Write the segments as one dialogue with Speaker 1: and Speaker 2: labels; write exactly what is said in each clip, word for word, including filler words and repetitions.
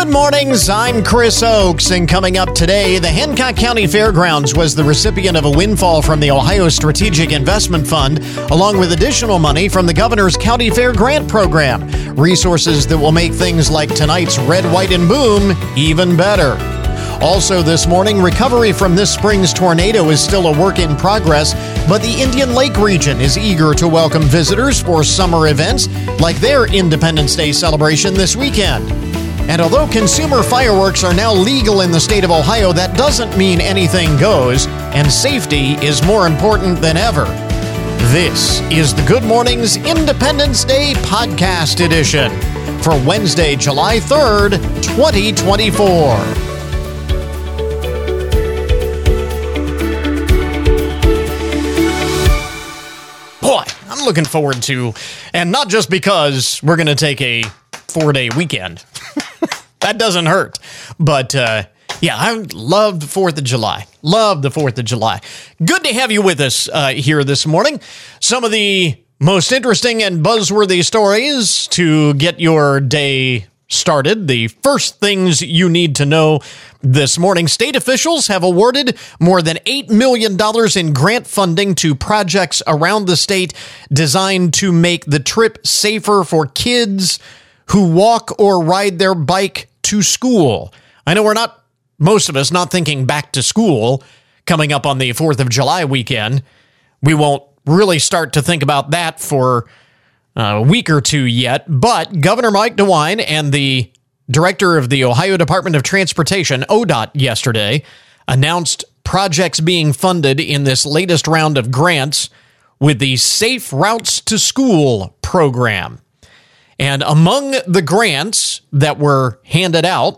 Speaker 1: Good mornings, I'm Chris Oakes, and coming up today, the Hancock County Fairgrounds was the recipient of a windfall from the Ohio Strategic Investment Fund, along with additional money from the Governor's County Fair Grant Program, resources that will make things like tonight's Red, White, and Boom even better. Also this morning, recovery from this spring's tornado is still a work in progress, but the Indian Lake region is eager to welcome visitors for summer events like their Independence Day celebration this weekend. And although consumer fireworks are now legal in the state of Ohio, that doesn't mean anything goes, and safety is more important than ever. This is the Good Mornings Independence Day Podcast Edition for Wednesday, July third, twenty twenty-four. Boy, I'm looking forward to, and not just because we're going to take a four-day weekend. That doesn't hurt. But, uh, yeah, I love the fourth of July. Love the fourth of July. Good to have you with us uh, here this morning. Some of the most interesting and buzzworthy stories to get your day started. The first things you need to know this morning. State officials have awarded more than eight million dollars in grant funding to projects around the state designed to make the trip safer for kids who walk or ride their bike to school. I know we're not, most of us, not thinking back to school coming up on the fourth of July weekend. We won't really start to think about that for a week or two yet, but Governor Mike DeWine and the director of the Ohio Department of Transportation, O D O T, yesterday announced projects being funded in this latest round of grants with the Safe Routes to School program. And among the grants that were handed out,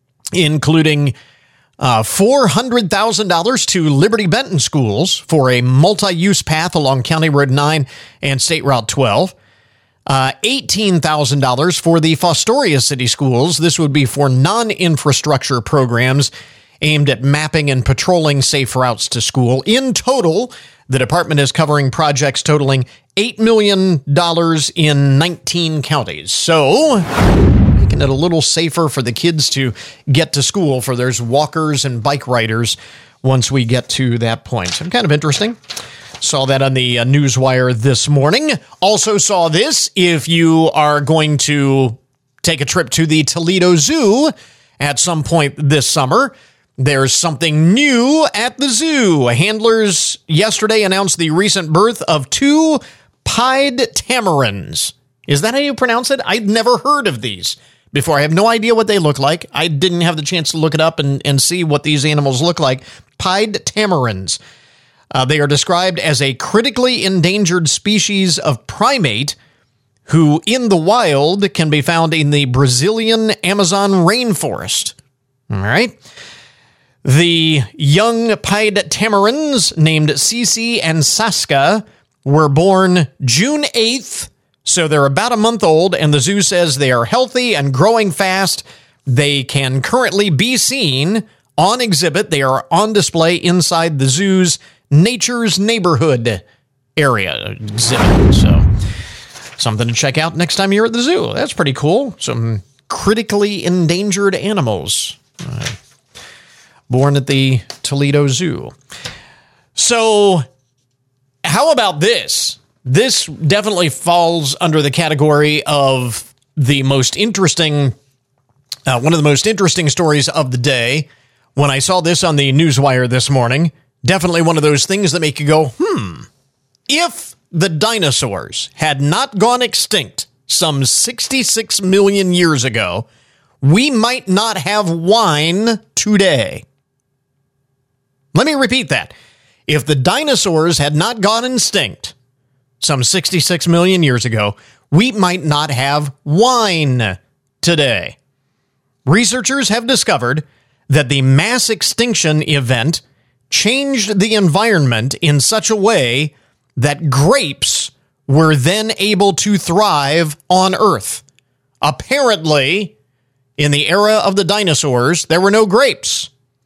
Speaker 1: including uh, four hundred thousand dollars to Liberty Benton schools for a multi-use path along County Road nine and State Route twelve, uh, eighteen thousand dollars for the Fostoria City Schools. This would be for non-infrastructure programs aimed at mapping and patrolling safe routes to school. In total, the department is covering projects totaling eight million dollars in nineteen counties. So, making it a little safer for the kids to get to school for those walkers and bike riders once we get to that point. So, kind of interesting. Saw that on the uh, Newswire this morning. Also saw this. If you are going to take a trip to the Toledo Zoo at some point this summer, there's something new at the zoo. Handlers yesterday announced the recent birth of two pied tamarins. Is that how you pronounce it? I'd never heard of these before. I have no idea what they look like. I didn't have the chance to look it up and, and see what these animals look like. Pied tamarins. Uh, they are described as a critically endangered species of primate who in the wild can be found in the Brazilian Amazon rainforest. All right. The young pied tamarins named Cece and Saska were born June eighth, so they're about a month old, and the zoo says they are healthy and growing fast. They can currently be seen on exhibit. They are on display inside the zoo's Nature's Neighborhood area exhibit. So, something to check out next time you're at the zoo. That's pretty cool. Some critically endangered animals. Uh, Born at the Toledo Zoo. So, how about this? This definitely falls under the category of the most interesting, uh, one of the most interesting stories of the day. When I saw this on the Newswire this morning, definitely one of those things that make you go, hmm, if the dinosaurs had not gone extinct some sixty-six million years ago, we might not have wine today. Let me repeat that. If the dinosaurs had not gone extinct some sixty-six million years ago, we might not have wine today. Researchers have discovered that the mass extinction event changed the environment in such a way that grapes were then able to thrive on Earth. Apparently, in the era of the dinosaurs, there were no grapes.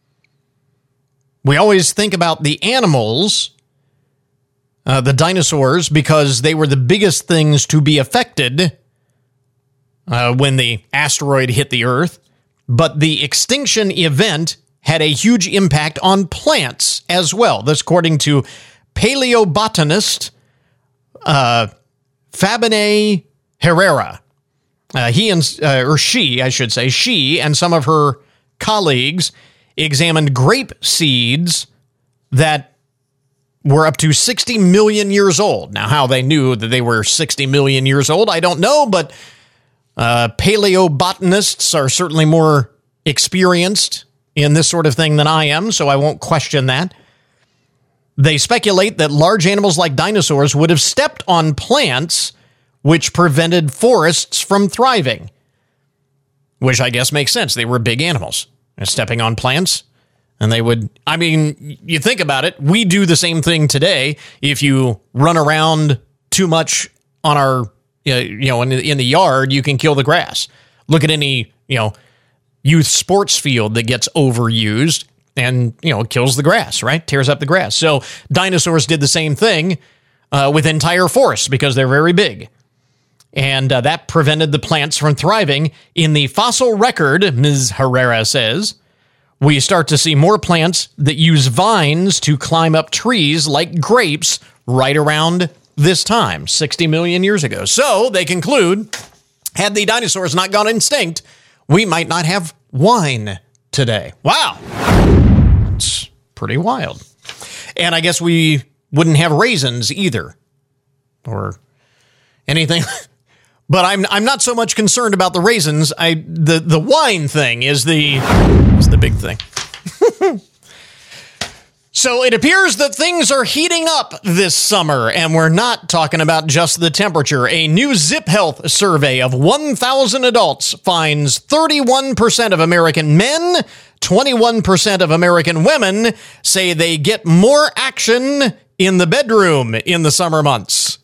Speaker 1: We always think about the animals, uh, the dinosaurs, because they were the biggest things to be affected uh, when the asteroid hit the Earth. but the extinction event had a huge impact on plants as well. This according to paleobotanist uh, Fabine Herrera. Uh, he and, uh, or she, I should say, she and some of her colleagues examined grape seeds that were up to sixty million years old. Now, how they knew that they were sixty million years old, I don't know, but uh, paleobotanists are certainly more experienced in this sort of thing than I am, so I won't question that. They speculate that large animals like dinosaurs would have stepped on plants, which prevented forests from thriving. Which I guess makes sense. They were big animals. They're stepping on plants. And they would, I mean, you think about it, we do the same thing today. If you run around too much on our, you know, in the, in the yard, you can kill the grass. Look at any, you know, youth sports field that gets overused and, you know, kills the grass, right? Tears up the grass. So dinosaurs did the same thing uh, with entire forests because they're very big. And uh, that prevented the plants from thriving. In the fossil record, Miz Herrera says, we start to see more plants that use vines to climb up trees like grapes right around this time, sixty million years ago. So they conclude, had the dinosaurs not gone extinct, we might not have wine today. Wow. It's pretty wild. And I guess we wouldn't have raisins either or anything. But I'm I'm not so much concerned about the raisins. I the, the wine thing is the is the big thing. So it appears that things are heating up this summer, and we're not talking about just the temperature. A new Zip Health survey of one thousand adults finds thirty-one percent of American men, twenty-one percent of American women say they get more action in the bedroom in the summer months.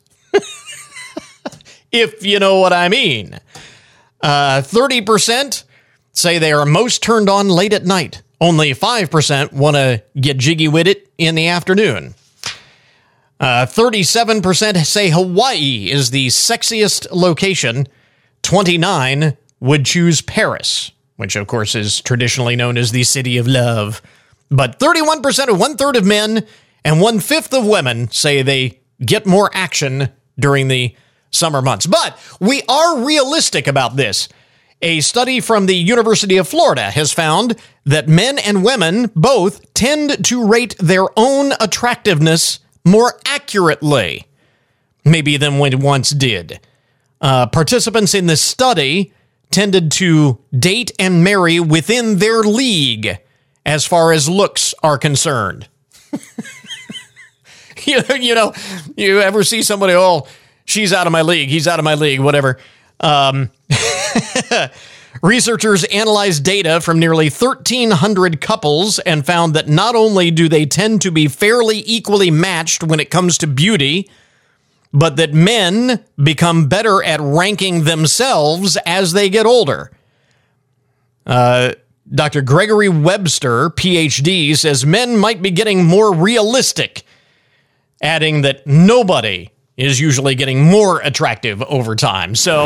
Speaker 1: If you know what I mean. Uh, thirty percent say they are most turned on late at night. Only five percent want to get jiggy with it in the afternoon. Uh, thirty-seven percent say Hawaii is the sexiest location. twenty-nine would choose Paris, which of course is traditionally known as the city of love. But thirty-one percent of one-third of men and one-fifth of women say they get more action during the summer months. But we are realistic about this. A study from the University of Florida has found that men and women both tend to rate their own attractiveness more accurately, maybe than we once did. Uh, participants in this study tended to date and marry within their league as far as looks are concerned. you, you know, you ever see somebody, oh, she's out of my league, he's out of my league, whatever. Um, researchers analyzed data from nearly thirteen hundred couples and found that not only do they tend to be fairly equally matched when it comes to beauty, but that men become better at ranking themselves as they get older. Uh, Doctor Gregory Webster, P H D, says men might be getting more realistic, adding that nobody is usually getting more attractive over time. So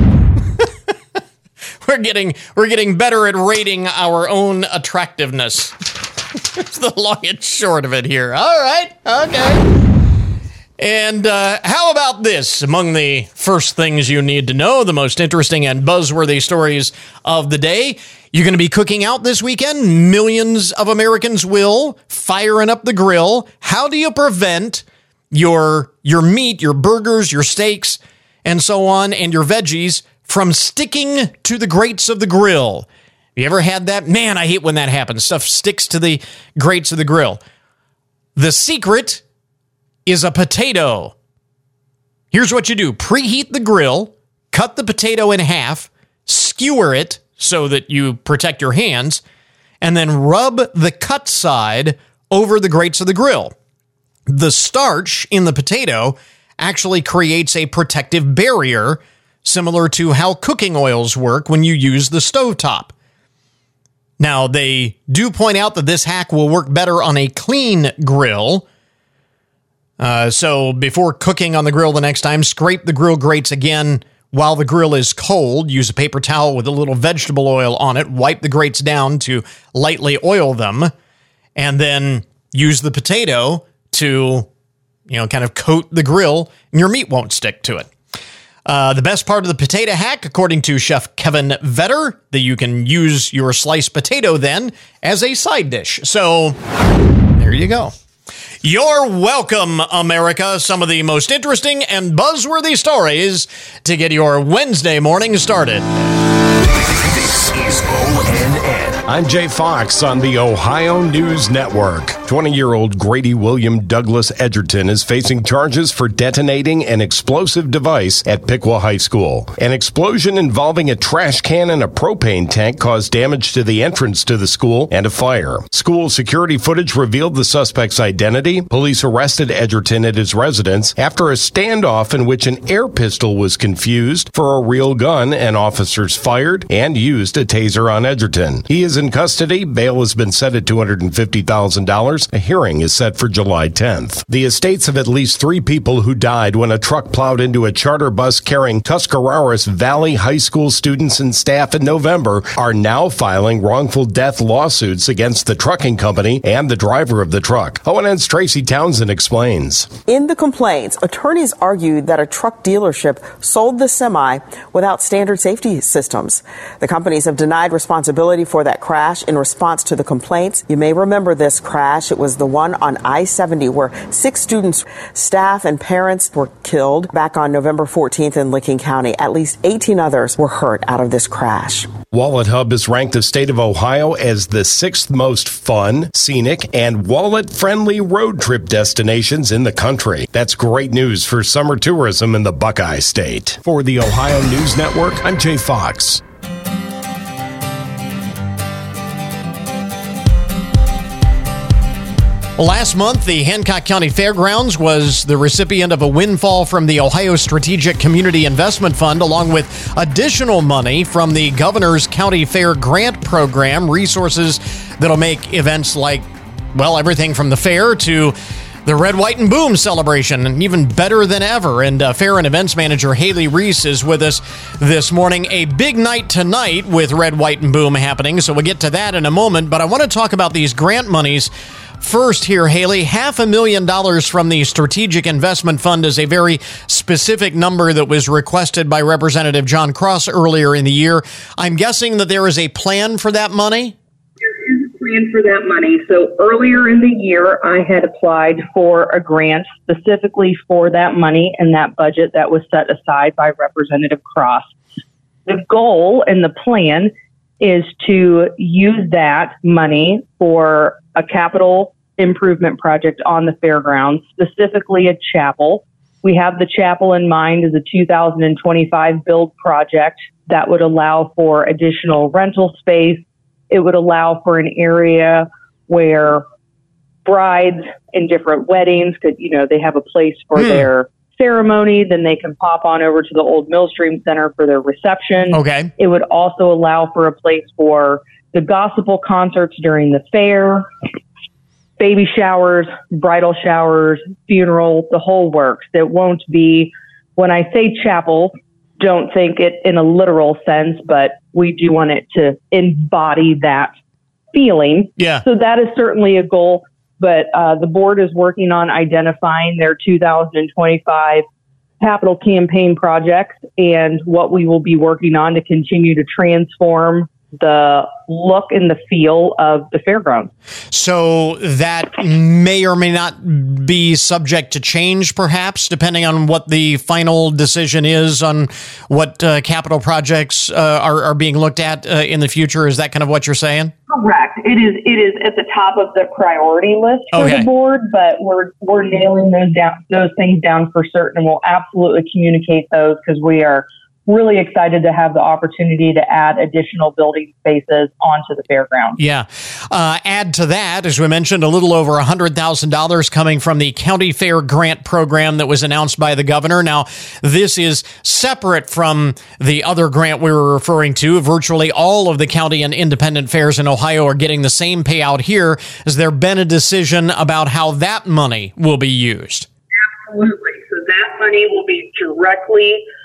Speaker 1: we're getting we're getting better at rating our own attractiveness. It's the long and short of it here. All right, okay. And uh, how about this? Among the first things you need to know, the most interesting and buzzworthy stories of the day. You're going to be cooking out this weekend. Millions of Americans will, firing up the grill. How do you prevent your your meat, your burgers, your steaks, and so on, and your veggies from sticking to the grates of the grill? You ever had that? Man, I hate when that happens. Stuff sticks to the grates of the grill. The secret is a potato. Here's what you do. Preheat the grill, cut the potato in half, skewer it so that you protect your hands, and then rub the cut side over the grates of the grill. The starch in the potato actually creates a protective barrier, similar to how cooking oils work when you use the stovetop. Now, they do point out that this hack will work better on a clean grill. Uh, so before cooking on the grill the next time, scrape the grill grates again while the grill is cold. Use a paper towel with a little vegetable oil on it. Wipe the grates down to lightly oil them. And then use the potato to, you know, kind of coat the grill, and your meat won't stick to it. Uh, the best part of the potato hack, according to Chef Kevin Vetter, that you can use your sliced potato then as a side dish. So there you go. You're welcome, America. Some of the most interesting and buzzworthy stories to get your Wednesday morning started.
Speaker 2: This is O N N. I'm Jay Fox on the Ohio News Network. twenty-year-old Grady William Douglas Edgerton is facing charges for detonating an explosive device at Piqua High School. An explosion involving a trash can and a propane tank caused damage to the entrance to the school and a fire. School security footage revealed the suspect's identity. Police arrested Edgerton at his residence after a standoff in which an air pistol was confused for a real gun, and officers fired and used a taser on Edgerton. He is in custody. Bail has been set at two hundred fifty thousand dollars. A hearing is set for July tenth. The estates of at least three people who died when a truck plowed into a charter bus carrying Tuscarawas Valley High School students and staff in November are now filing wrongful death lawsuits against the trucking company and the driver of the truck. O N N's Tracy Townsend explains.
Speaker 3: In the complaints, attorneys argued that a truck dealership sold the semi without standard safety systems. The companies have denied responsibility for that crash in response to the complaints. You may remember this crash. It was the one on I seventy where six students, staff, and parents were killed back on November fourteenth in Licking County. At least eighteen others were hurt out of this crash.
Speaker 2: Wallet Hub has ranked the state of Ohio as the sixth most fun, scenic, and wallet-friendly road trip destinations in the country. That's great news for summer tourism in the Buckeye State. For the Ohio News Network, I'm Jay Fox.
Speaker 1: Last month, the Hancock County Fairgrounds was the recipient of a windfall from the Ohio Strategic Community Investment Fund, along with additional money from the Governor's County Fair Grant Program, resources that'll make events like, well, everything from the fair to the Red, White, and Boom celebration, and even better than ever. And uh, Fair and Events Manager Haley Reese is with us this morning. A big night tonight with Red, White, and Boom happening, so we'll get to that in a moment. But I want to talk about these grant monies first here, Haley. Half a million dollars from the Strategic Investment Fund is a very specific number that was requested by Representative John Cross earlier in the year. I'm guessing that there is a plan for that money?
Speaker 4: There is a plan for that money. So earlier in the year, I had applied for a grant specifically for that money and that budget that was set aside by Representative Cross. The goal and the plan is to use that money for a capital improvement project on the fairgrounds, specifically a chapel. We have the chapel in mind as a two thousand twenty-five build project that would allow for additional rental space. It would allow for an area where brides in different weddings could, you know, they have a place for hmm. their ceremony, then they can pop on over to the old Millstream Center for their reception.
Speaker 1: Okay.
Speaker 4: It would also allow for a place for the gospel concerts during the fair, baby showers, bridal showers, funeral, the whole works. It won't be, when I say chapel, don't think it in a literal sense, but we do want it to embody that feeling.
Speaker 1: Yeah.
Speaker 4: So that is certainly a goal. But uh, the board is working on identifying their two thousand twenty-five capital campaign projects and what we will be working on to continue to transform the look and the feel of the fairgrounds.
Speaker 1: So that may or may not be subject to change, perhaps, depending on what the final decision is on what uh, capital projects uh, are, are being looked at uh, in the future. Is that kind of what you're saying?
Speaker 4: Correct. It is. It is at the top of the priority list for
Speaker 1: okay.
Speaker 4: the board, but we're we're nailing those down, those things down for certain, and we'll absolutely communicate those because we are really excited to have the opportunity to add additional building spaces onto the fairground.
Speaker 1: Yeah. Uh, add to that, as we mentioned, a little over one hundred thousand dollars coming from the County Fair Grant Program that was announced by the governor. Now, this is separate from the other grant we were referring to. Virtually all of the county and independent fairs in Ohio are getting the same payout here. Has there been a decision about how that money will be used?
Speaker 4: Absolutely. So that money will be directly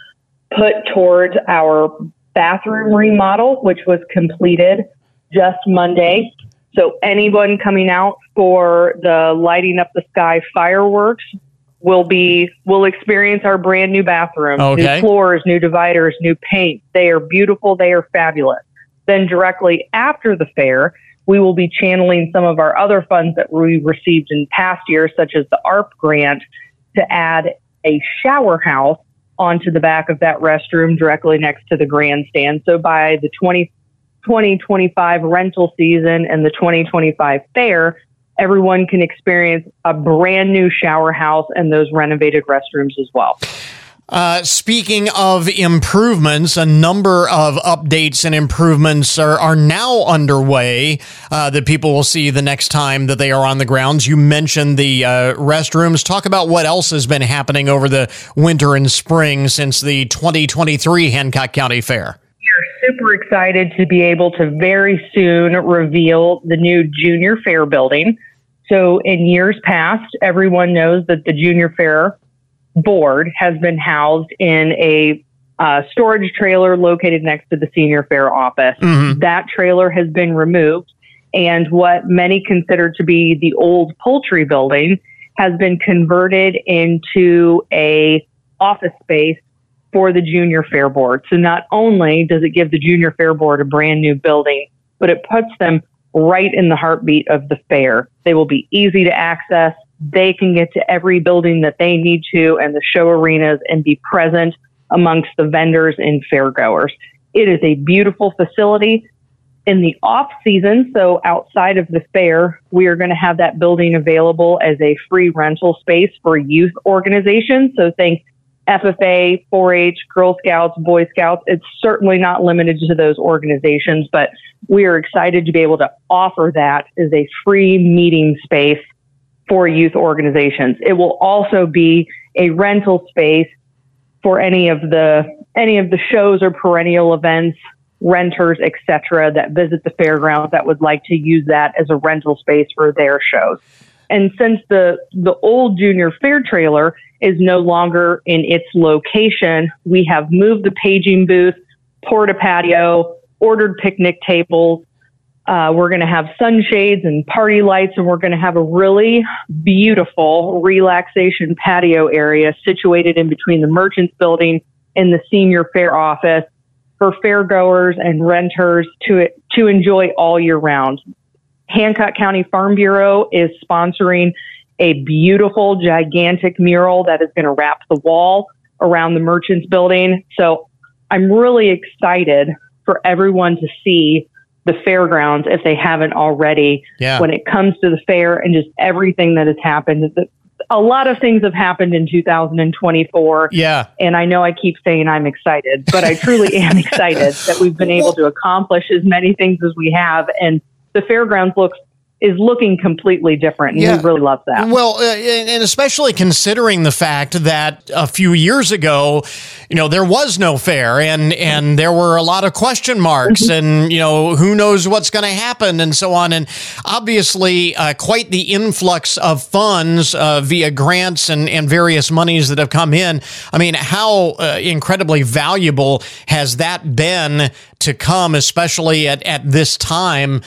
Speaker 4: put towards our bathroom remodel, which was completed just Monday. So anyone coming out for the lighting up the sky fireworks will be will experience our brand new bathroom.
Speaker 1: Okay.
Speaker 4: New floors, new dividers, new paint. They are beautiful. They are fabulous. Then directly after the fair, we will be channeling some of our other funds that we received in past years, such as the A R P grant, to add a shower house onto the back of that restroom directly next to the grandstand. So by the twenty twenty-five rental season and the twenty twenty-five fair, everyone can experience a brand new shower house and those renovated restrooms as well.
Speaker 1: Uh, speaking of improvements, a number of updates and improvements are, are now underway uh, that people will see the next time that they are on the grounds. You mentioned the uh, restrooms. Talk about what else has been happening over the winter and spring since the twenty twenty-three Hancock County Fair.
Speaker 4: We're super excited to be able to very soon reveal the new Junior Fair building. So in years past, everyone knows that the Junior Fair board has been housed in a uh, storage trailer located next to the Senior Fair office. Mm-hmm. That trailer has been removed, and what many consider to be the old poultry building has been converted into a office space for the Junior Fair board. So not only does it give the Junior Fair board a brand new building, but it puts them right in the heartbeat of the fair. They will be easy to access. They can get to every building that they need to and the show arenas and be present amongst the vendors and fairgoers. It is a beautiful facility. In the off season, so outside of the fair, we are going to have that building available as a free rental space for youth organizations. So think F F A, four H, Girl Scouts, Boy Scouts. It's certainly not limited to those organizations, but we are excited to be able to offer that as a free meeting space for youth organizations. It will also be a rental space for any of the any of the shows or perennial events, renters, et cetera, that visit the fairgrounds that would like to use that as a rental space for their shows. And since the the old Junior Fair trailer is no longer in its location, we have moved the paging booth, poured a patio, ordered picnic tables. Uh, we're going to have sunshades and party lights, and we're going to have a really beautiful relaxation patio area situated in between the Merchants Building and the Senior Fair office for fairgoers and renters to to enjoy all year round. Hancock County Farm Bureau is sponsoring a beautiful, gigantic mural that is going to wrap the wall around the Merchants Building. So I'm really excited for everyone to see the fairgrounds if they haven't already. Yeah. When it comes to the fair and just everything that has happened. A lot of things have happened in two thousand twenty-four.
Speaker 1: Yeah.
Speaker 4: And I know I keep saying I'm excited, but I truly am excited that we've been able to accomplish as many things as we have. And the fairgrounds looks is looking completely different, and yeah. we really love that.
Speaker 1: Well, uh, and especially considering the fact that a few years ago, you know, there was no fair, and and there were a lot of question marks, mm-hmm. and you know, who knows what's going to happen, and so on. And obviously, uh, quite the influx of funds uh, via grants and and various monies that have come in. I mean, how uh, incredibly valuable has that been to come, especially at, at this time,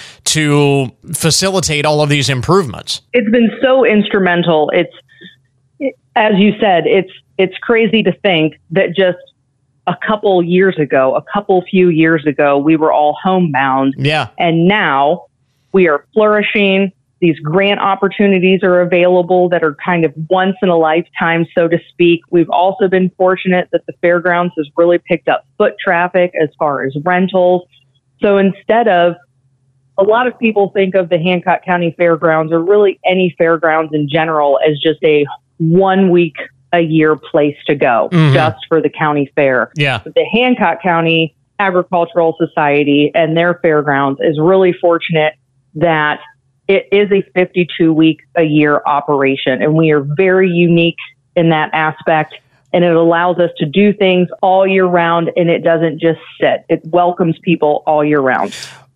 Speaker 1: to facilitate all of these improvements?
Speaker 4: It's been so instrumental. It's, it, as you said, it's it's crazy to think that just a couple years ago, a couple few years ago, we were all homebound.
Speaker 1: Yeah.
Speaker 4: And now we are flourishing. These grant opportunities are available that are kind of once in a lifetime, so to speak. We've also been fortunate that the fairgrounds has really picked up foot traffic as far as rentals. So instead of, a lot of people think of the Hancock County Fairgrounds, or really any fairgrounds in general, as just a one week a year place to go, mm-hmm. just for the county fair.
Speaker 1: Yeah.
Speaker 4: But the Hancock County Agricultural Society and their fairgrounds is really fortunate that it is a fifty-two week a year operation, and we are very unique in that aspect, and it allows us to do things all year round, and it doesn't just sit. It welcomes people all year round.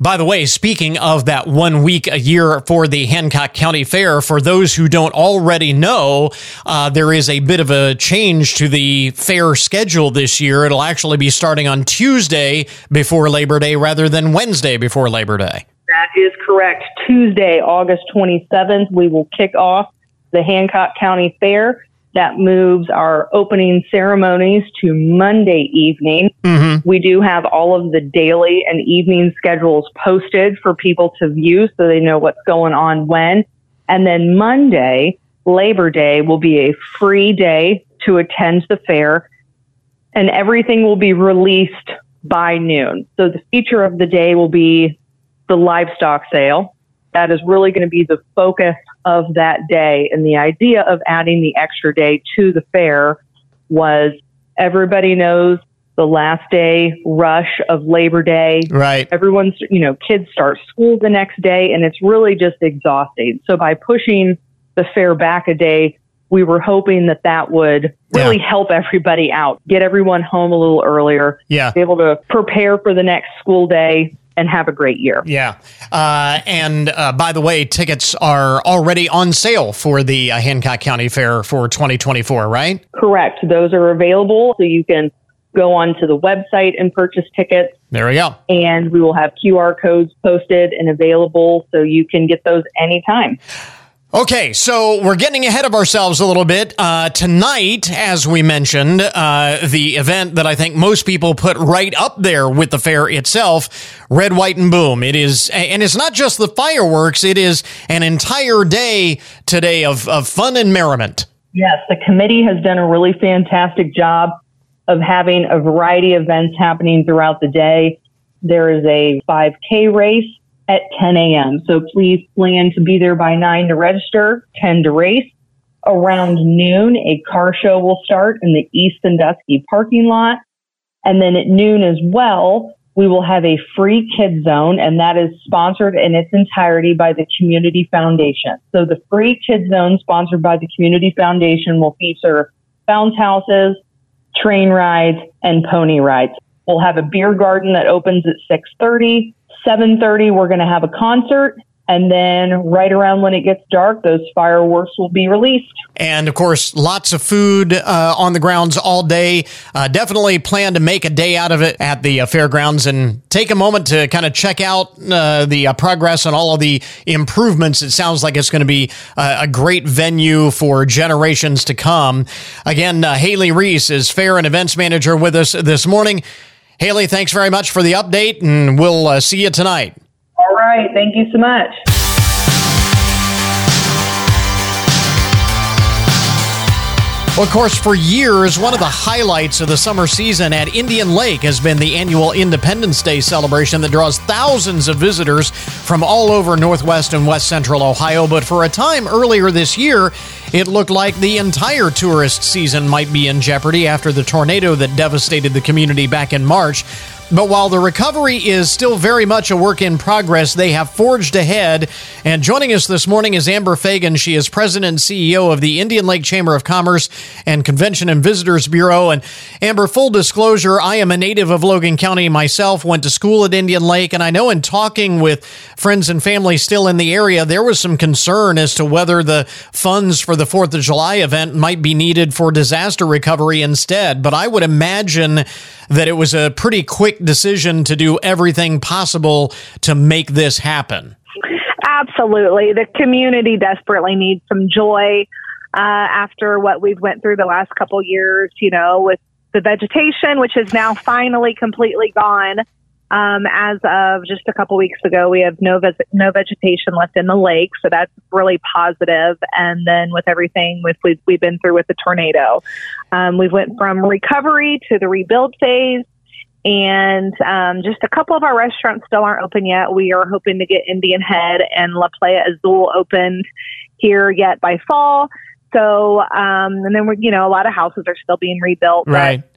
Speaker 1: By the way, speaking of that one week a year for the Hancock County Fair, for those who don't already know, uh, there is a bit of a change to the fair schedule this year. It'll actually be starting on Tuesday before Labor Day rather than Wednesday before Labor Day.
Speaker 4: That is correct. Tuesday, August twenty-seventh, we will kick off the Hancock County Fair. That moves our opening ceremonies to Monday evening. Mm-hmm. We do have all of the daily and evening schedules posted for people to view so they know what's going on when. And then Monday, Labor Day, will be a free day to attend the fair, and everything will be released by noon. So the feature of the day will be the livestock sale. That is really going to be the focus of that day. And the idea of adding the extra day to the fair was everybody knows the last day rush of Labor Day.
Speaker 1: Right.
Speaker 4: Everyone's, you know, kids start school the next day, and it's really just exhausting. So by pushing the fair back a day, we were hoping that that would really yeah. help everybody out, get everyone home a little earlier,
Speaker 1: yeah.
Speaker 4: be able to prepare for the next school day, and have a great year.
Speaker 1: Yeah. Uh, and uh, by the way, tickets are already on sale for the uh, Hancock County Fair for twenty twenty-four, right?
Speaker 4: Correct. Those are available, so you can go onto the website and purchase tickets.
Speaker 1: There we go.
Speaker 4: And we will have Q R codes posted and available, so you can get those anytime.
Speaker 1: Okay, so we're getting ahead of ourselves a little bit. Uh, tonight, as we mentioned, uh, the event that I think most people put right up there with the fair itself, Red, White, and Boom. It is, and it's not just the fireworks, it is an entire day today of, of fun and merriment.
Speaker 4: Yes, the committee has done a really fantastic job of having a variety of events happening throughout the day. There is a five K race at ten a.m. So please plan to be there by nine to register, ten to race. Around noon, a car show will start in the East Sandusky parking lot. And then at noon as well, we will have a free kids zone, and that is sponsored in its entirety by the Community Foundation. So the free kids zone sponsored by the Community Foundation will feature bounce houses, train rides, and pony rides. We'll have a beer garden that opens at six thirty. seven thirty, we're going to have a concert. And then right around when it gets dark, those fireworks will be released.
Speaker 1: And, of course, lots of food uh, on the grounds all day. Uh, definitely plan to make a day out of it at the uh, fairgrounds and take a moment to kind of check out uh, the uh, progress and all of the improvements. It sounds like it's going to be uh, a great venue for generations to come. Again, uh, Haley Reese is Fair and Events Manager with us this morning. Haley, thanks very much for the update, and we'll uh, see you tonight.
Speaker 4: All right. Thank you so much.
Speaker 1: Well, of course, for years, one of the highlights of the summer season at Indian Lake has been the annual Independence Day celebration that draws thousands of visitors from all over Northwest and West Central Ohio. But for a time earlier this year, it looked like the entire tourist season might be in jeopardy after the tornado that devastated the community back in March. But while the recovery is still very much a work in progress, they have forged ahead. And joining us this morning is Amber Fagan. She is president and C E O of the Indian Lake Chamber of Commerce and Convention and Visitors Bureau. And Amber, full disclosure, I am a native of Logan County myself, went to school at Indian Lake. And I know in talking with friends and family still in the area, there was some concern as to whether the funds for the fourth of July event might be needed for disaster recovery instead. But I would imagine that it was a pretty quick decision to do everything possible to make this happen.
Speaker 5: Absolutely. The community desperately needs some joy uh, after what we've went through the last couple years, you know, with the vegetation, which is now finally completely gone. Um, as of just a couple weeks ago, we have no ves- no vegetation left in the lake, so that's really positive. And then with everything with we've, we've been through with the tornado, um, we went from recovery to the rebuild phase, and um, just a couple of our restaurants still aren't open yet. We are hoping to get Indian Head and La Playa Azul opened here yet by fall. So, um, and then we're, you know, a lot of houses are still being rebuilt.
Speaker 1: Right.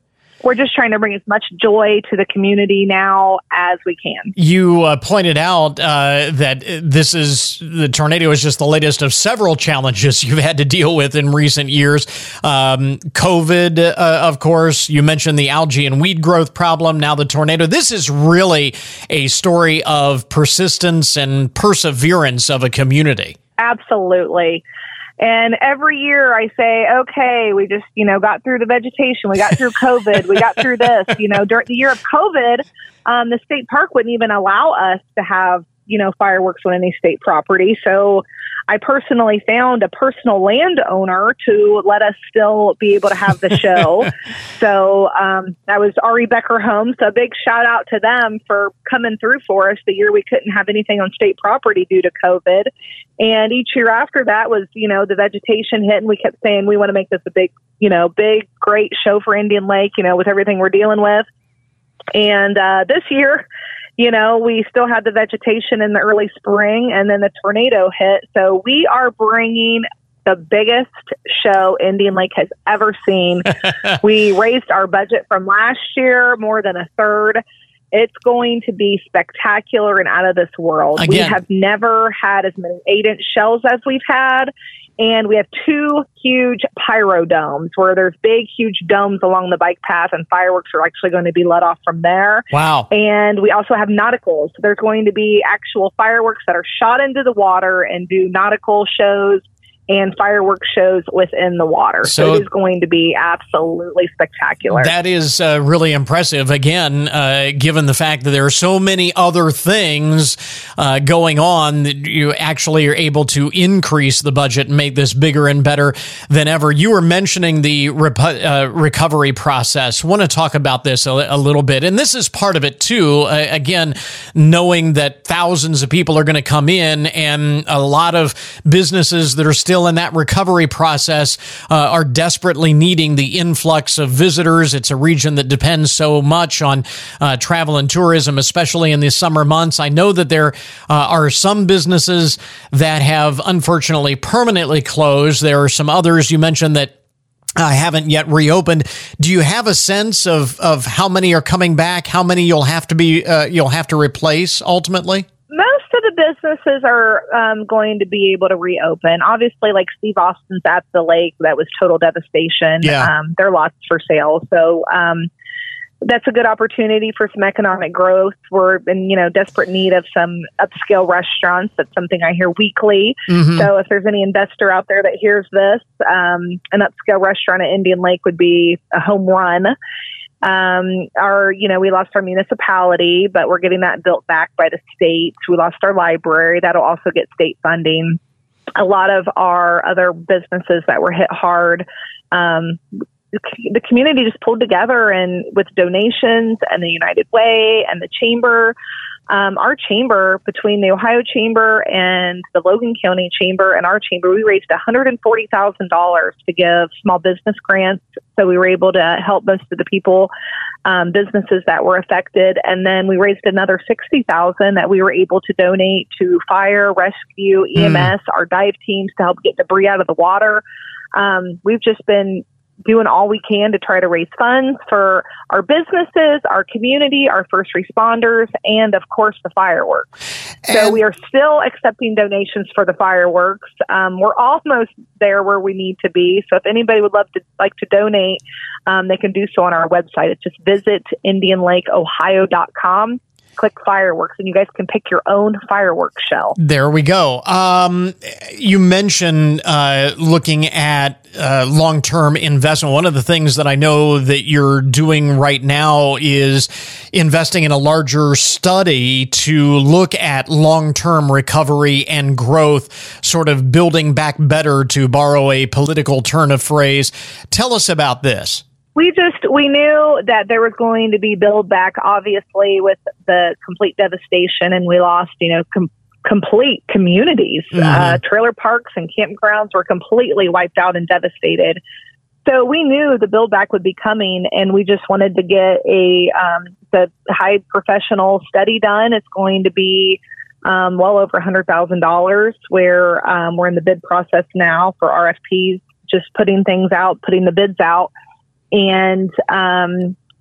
Speaker 5: we're just trying to bring as much joy to the community now as we can.
Speaker 1: You uh, pointed out uh, that this is the tornado is just the latest of several challenges you've had to deal with in recent years. Um, COVID, uh, of course, you mentioned the algae and weed growth problem. Now the tornado. This is really a story of persistence and perseverance of a community.
Speaker 5: Absolutely. And every year I say, okay, we just, you know, got through the vegetation. We got through COVID. We got through this. You know, during the year of COVID, um, the state park wouldn't even allow us to have, you know, fireworks on any state property. So I personally found a personal landowner to let us still be able to have the show. so um, that was R E Becker Homes. So a big shout out to them for coming through for us the year we couldn't have anything on state property due to COVID. And each year after that was, you know, the vegetation hit, and we kept saying, we want to make this a big, you know, big, great show for Indian Lake, you know, with everything we're dealing with. And uh, this year, you know, we still had the vegetation in the early spring, and then the tornado hit. So we are bringing the biggest show Indian Lake has ever seen. We raised our budget from last year more than a third. It's going to be spectacular and out of this world.
Speaker 1: Again.
Speaker 5: We have never had as many eight-inch shells as we've had. And we have two huge pyro domes where there's big, huge domes along the bike path, and fireworks are actually going to be let off from there.
Speaker 1: Wow.
Speaker 5: And we also have nauticals. So there's going to be actual fireworks that are shot into the water and do nautical shows and fireworks shows within the water. So, so it is going to be absolutely spectacular.
Speaker 1: That is uh, really impressive. Again, uh, given the fact that there are so many other things uh, going on, that you actually are able to increase the budget and make this bigger and better than ever. You were mentioning the rep- uh, recovery process. I want to talk about this a, a little bit. And this is part of it, too. Uh, again, knowing that thousands of people are going to come in, and a lot of businesses that are still in that recovery process uh, are desperately needing the influx of visitors. It's a region that depends so much on uh, travel and tourism, especially in the summer months. I know that there uh, are some businesses that have unfortunately permanently closed. There are some others you mentioned that I uh, haven't yet reopened. Do you have a sense of, of how many are coming back? How many you'll have to be uh, you'll have to replace ultimately?
Speaker 5: Most of the businesses are um, going to be able to reopen. Obviously, like Steve Austin's at the lake, that was total devastation.
Speaker 1: Yeah.
Speaker 5: Um, their lots for sale. So um, that's a good opportunity for some economic growth. We're in, you know, desperate need of some upscale restaurants. That's something I hear weekly. Mm-hmm. So if there's any investor out there that hears this, um, an upscale restaurant at Indian Lake would be a home run. Um, our, you know, we lost our municipality, but we're getting that built back by the state. We lost our library. That'll also get state funding. A lot of our other businesses that were hit hard, um, the community just pulled together, and with donations and the United Way and the chamber, um, our chamber, between the Ohio Chamber and the Logan County Chamber and our chamber, we raised one hundred forty thousand dollars to give small business grants. So we were able to help most of the people, um, businesses that were affected. And then we raised another sixty thousand dollars that we were able to donate to fire, rescue, E M S, mm. our dive teams to help get debris out of the water. Um, we've just been doing all we can to try to raise funds for our businesses, our community, our first responders, and of course the fireworks. And so we are still accepting donations for the fireworks. Um, we're almost there where we need to be. So if anybody would love to like to donate, um, they can do so on our website. It's just visit indian lake ohio dot com. Click fireworks, and you guys can pick your own fireworks show.
Speaker 1: There we go. Um, you mentioned uh, looking at uh, long-term investment. One of the things that I know that you're doing right now is investing in a larger study to look at long-term recovery and growth, sort of building back better, to borrow a political turn of phrase. Tell us about this.
Speaker 5: We just, we knew that there was going to be build back, obviously, with the complete devastation, and we lost, you know, com- complete communities. Mm-hmm. Uh, trailer parks and campgrounds were completely wiped out and devastated. So we knew the build back would be coming, and we just wanted to get a um, the high professional study done. It's going to be um, well over one hundred thousand dollars, where um, we're in the bid process now for R F Ps, just putting things out, putting the bids out. And um,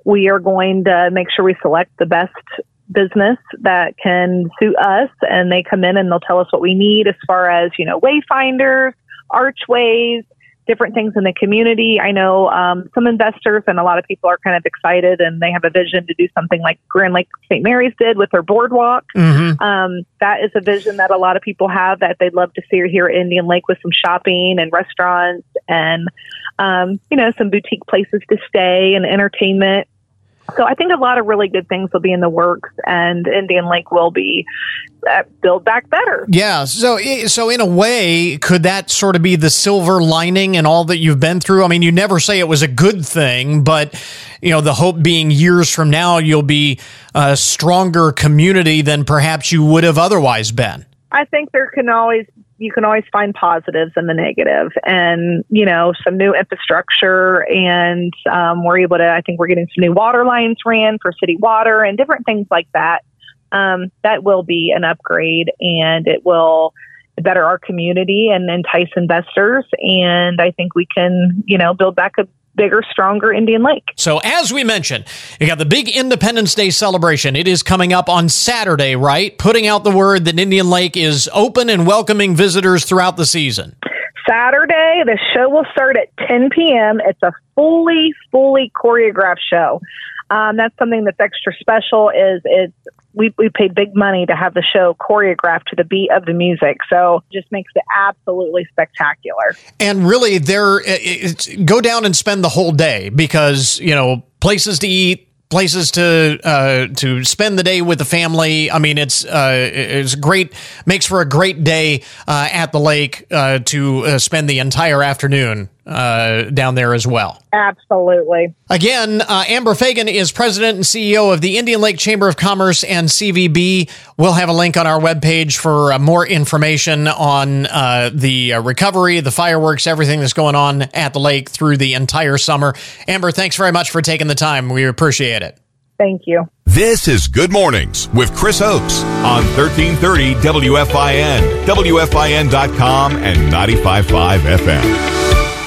Speaker 5: we are going to make sure we select the best business that can suit us, and they come in and they'll tell us what we need as far as, you know, wayfinders, archways, different things in the community. I know um, some investors and a lot of people are kind of excited, and they have a vision to do something like Grand Lake Saint Mary's did with their boardwalk. Mm-hmm. Um, that is a vision that a lot of people have that they'd love to see here at Indian Lake, with some shopping and restaurants and, um, you know, some boutique places to stay and entertainment. So I think a lot of really good things will be in the works, and Indian Lake will be uh, built back better.
Speaker 1: Yeah. So, so in a way, could that sort of be the silver lining in all that you've been through? I mean, you never say it was a good thing, but, you know, the hope being years from now, you'll be a stronger community than perhaps you would have otherwise been.
Speaker 5: I think there can always you can always find positives in the negative, and, you know, some new infrastructure, and um, we're able to, I think we're getting some new water lines ran for city water and different things like that. Um, that will be an upgrade, and it will better our community and entice investors. And I think we can, you know, build back a bigger, stronger Indian Lake.
Speaker 1: So as we mentioned, you got the big Independence Day celebration. It is coming up on Saturday, right? Putting out the word that Indian Lake is open and welcoming visitors throughout the season.
Speaker 5: Saturday, the show will start at ten p.m. It's a fully, fully choreographed show. Um, that's something that's extra special. Is it's we we paid big money to have the show choreographed to the beat of the music, so it just makes it absolutely spectacular.
Speaker 1: And really, there it's, go down and spend the whole day, because, you know, places to eat, places to uh, to spend the day with the family. I mean, it's uh, it's great, makes for a great day uh, at the lake uh, to uh, spend the entire afternoon uh, down there as well.
Speaker 5: Absolutely.
Speaker 1: Again, uh, Amber Fagan is president and C E O of the Indian Lake Chamber of Commerce and C V B. We'll have a link on our webpage for uh, more information on uh, the uh, recovery, the fireworks, everything that's going on at the lake through the entire summer. Amber, thanks very much for taking the time. We appreciate it.
Speaker 5: Thank you.
Speaker 6: This is Good Mornings with Chris Oakes on thirteen thirty W F I N, W F I N dot com, and ninety-five point five F M.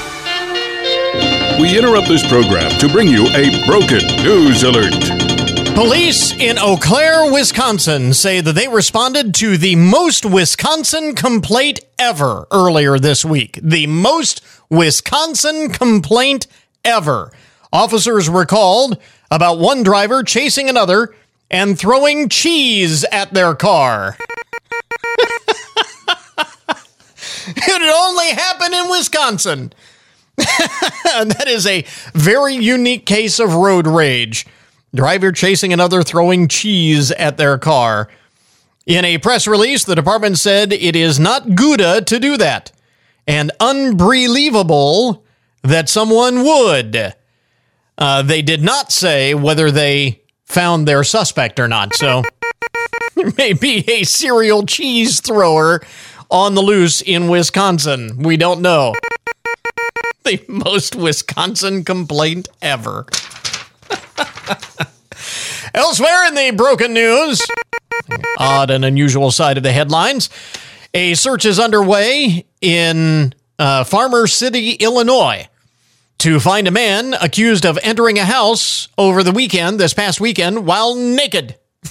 Speaker 7: We interrupt this program to bring you a broken news alert.
Speaker 1: Police in Eau Claire, Wisconsin say that they responded to the most Wisconsin complaint ever earlier this week. The most Wisconsin complaint ever. Officers were called about one driver chasing another and throwing cheese at their car. It only happened in Wisconsin. That is a very unique case of road rage. Driver chasing another, throwing cheese at their car. In a press release, the department said it is not Gouda to do that, and unbelievable that someone would. Uh, they did not say whether they found their suspect or not, so there may be a serial cheese thrower on the loose in Wisconsin. We don't know. The most Wisconsin complaint ever. Elsewhere in the broken news, odd and unusual side of the headlines, a search is underway in uh, Farmer City, Illinois, to find a man accused of entering a house over the weekend, this past weekend, while naked.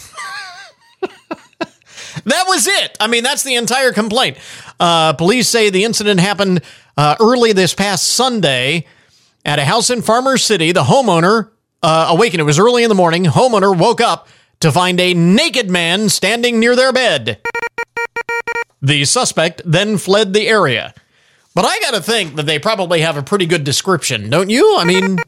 Speaker 1: That was it. I mean, that's the entire complaint. Uh, police say the incident happened uh, early this past Sunday at a house in Farmer City. The homeowner uh, awakened. It was early in the morning. Homeowner woke up to find a naked man standing near their bed. The suspect then fled the area. But I got to think that they probably have a pretty good description, don't you? I mean,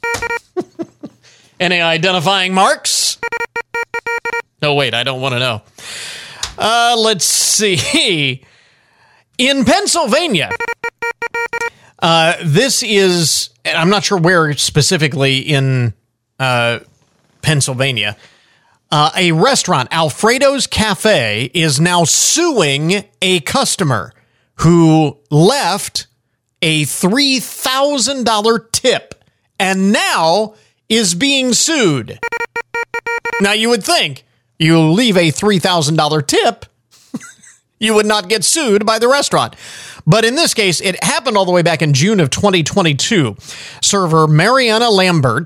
Speaker 1: any identifying marks? Oh, wait, I don't want to know. Uh, let's see. In Pennsylvania, uh, this is, I'm not sure where specifically in uh, Pennsylvania, uh, a restaurant, Alfredo's Cafe, is now suing a customer who left a three thousand dollars tip and now is being sued. Now, you would think you leave a three thousand dollars tip, you would not get sued by the restaurant. But in this case, it happened all the way back in June of twenty twenty-two. Server Mariana Lambert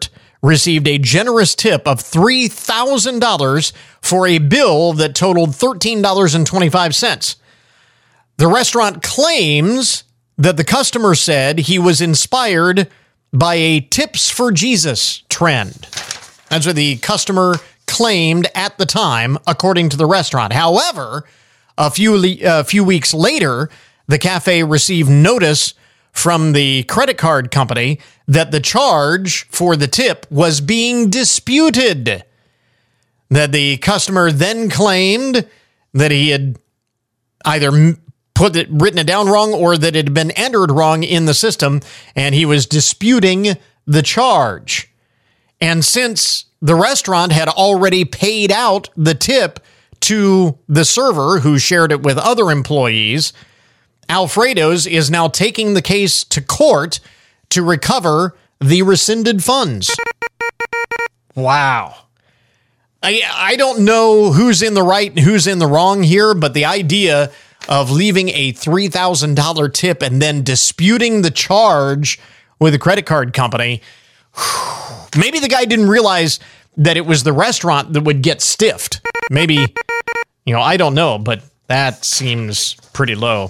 Speaker 1: received a generous tip of three thousand dollars for a bill that totaled thirteen dollars and twenty-five cents. The restaurant claims that the customer said he was inspired by a Tips for Jesus trend. That's what the customer claimed at the time, according to the restaurant. However, a few a few weeks later, the cafe received notice from the credit card company that the charge for the tip was being disputed. That the customer then claimed that he had either put it, written it down wrong or that it had been entered wrong in the system, and he was disputing the charge. And since the restaurant had already paid out the tip to the server who shared it with other employees, Alfredo's is now taking the case to court to recover the rescinded funds. Wow. I, I don't know who's in the right and who's in the wrong here, but the idea of leaving a three thousand dollars tip and then disputing the charge with a credit card company, maybe the guy didn't realize that it was the restaurant that would get stiffed. Maybe, you know, I don't know, but that seems pretty low.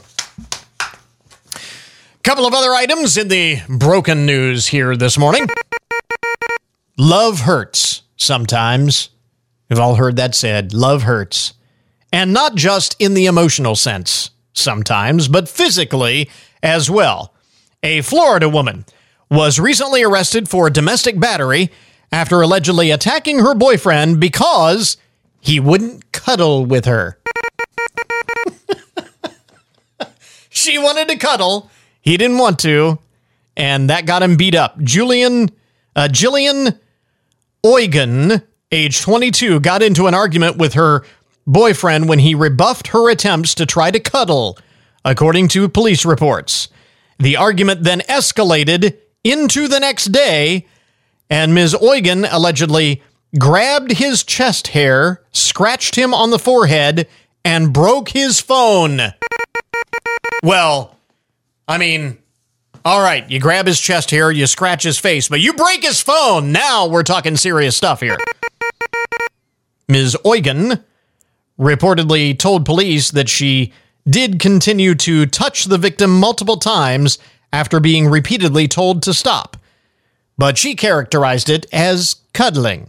Speaker 1: Couple of other items in the broken news here this morning. Love hurts sometimes. We've all heard that said. Love hurts. And not just in the emotional sense sometimes, but physically as well. A Florida woman was recently arrested for domestic battery after allegedly attacking her boyfriend because he wouldn't cuddle with her. She wanted to cuddle. He didn't want to, and that got him beat up. Julian, uh, Jillian Oygen, age twenty-two, got into an argument with her boyfriend when he rebuffed her attempts to try to cuddle, according to police reports. The argument then escalated into the next day, and Miz Oygen allegedly grabbed his chest hair, scratched him on the forehead, and broke his phone. Well, I mean, all right, you grab his chest hair, you scratch his face, but you break his phone. Now we're talking serious stuff here. Miz Oygen reportedly told police that she did continue to touch the victim multiple times after being repeatedly told to stop, but she characterized it as cuddling.